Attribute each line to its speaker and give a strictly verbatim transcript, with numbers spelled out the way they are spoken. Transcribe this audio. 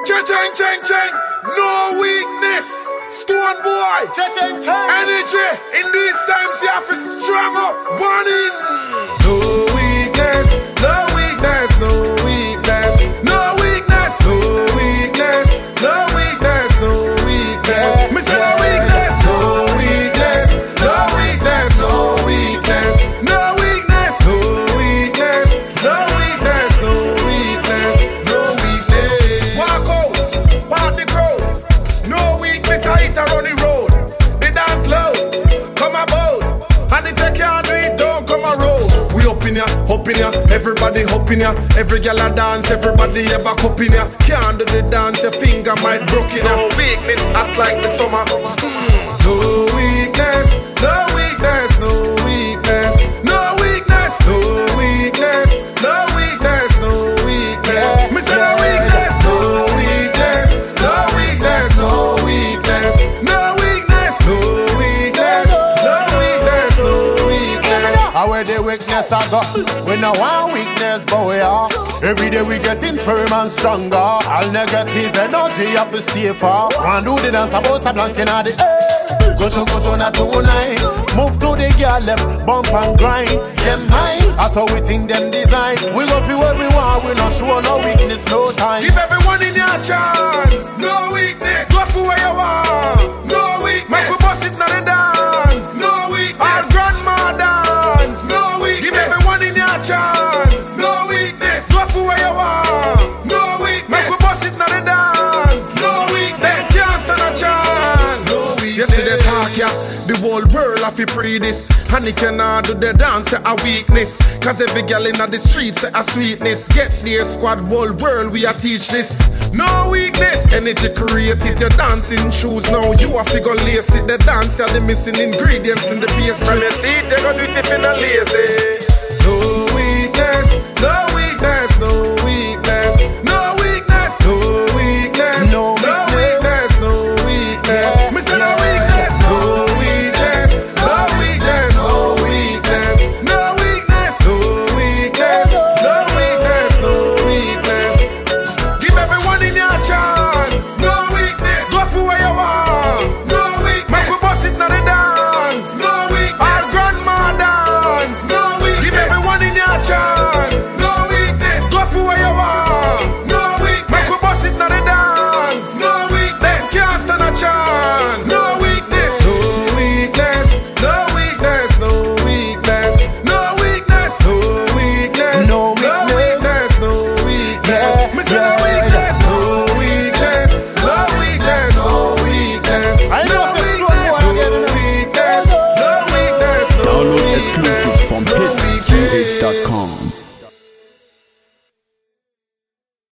Speaker 1: Cha-chang, chang, chang. No weakness. Stone boy. Cha-chang, chang. Energy. In these times, you have to strong up. One in. No weakness. No weakness. No weakness. No weakness. No weakness. No weakness. No weakness. Me say no weakness. No weakness. No weakness. No weakness. No weakness. No weakness. No weakness. No weakness. No weakness. Walk out. Part the crowd. No weakness. I hit around the road. They dance loud. Come about. And if you can't do it, don't come around. We up in ya, up in ya. Everybody up in ya. Every girl a dance. Everybody ever cup in ya. Can't do the dance. Your finger might broke in ya. No weakness. Act like the summer. Mm. No weakness. No weakness. No weakness. No weakness. No weakness. No weakness. No weakness. Me say no weakness. No weakness. No weakness. No weakness. No weakness. No weakness. No weakness. No weakness.
Speaker 2: How where the weakness I got? We no want weakness, but we are. Every day we getting firm and stronger. All negative energy have to stay far. One do the dance about some blanking at the air. Go to go to not tonight. Move to the girl left, bump and grind. Yeah, mine. That's how we think them design. We go feel what we want. We not show no weakness, no time.
Speaker 1: Give everyone in your chance. No weakness. Go for where you want. No weakness. Make we bust it now the dance. No weakness. Our grandma dance. No weakness. Give everyone in your chance. No weakness. Go for where you want. No weakness. Make we bust it now the dance. No weakness. Can't stand a chance. No weakness. You see the talk, yeah. The whole world have to pre this. And if you not do the dance, say a weakness. Cause every girl in the streets say a sweetness. Get there, squad, whole world, we a teach this. No weakness, energy created your dancing shoes. Now you have to go lace it. The dance are the missing ingredients in the pastry. When you see it, they gon' do it in a lazy. No weakness, no weakness, no weakness, no weakness, no weakness, no weakness, no weakness. Me say no weakness, no weakness, no weakness, no weakness, no weakness, no weakness, no weakness, no weakness. Give everyone in your chance. No weakness. Go for where you want. No weakness. Make we bust it now the dance. No weakness. Our grandma dance. No weakness. Give everyone in your chance. No weakness. Go for where you want. No weakness. Make we bust it now the dance. No weakness. Can't stand a chance. No weakness. No weakness. No weakness. No weakness. No weakness. No weakness.
Speaker 2: No
Speaker 1: No weakness. No weakness. Me say no weakness. No weakness. No weakness. No weakness.
Speaker 2: I know
Speaker 1: No
Speaker 2: it's a
Speaker 1: weakness.
Speaker 2: strong
Speaker 1: No
Speaker 2: one.
Speaker 1: weakness. No weakness. No
Speaker 3: Download
Speaker 1: weakness.
Speaker 3: exclusives from
Speaker 1: No
Speaker 3: hits
Speaker 1: weakness.
Speaker 3: dot com.